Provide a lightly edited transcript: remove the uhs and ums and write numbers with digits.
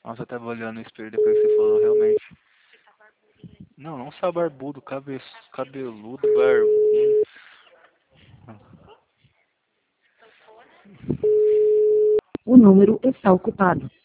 Nossa, eu tava olhando no espelho depois que você falou, realmente. Não, não só barbudo, cabeludo, barbudo. O número está ocupado.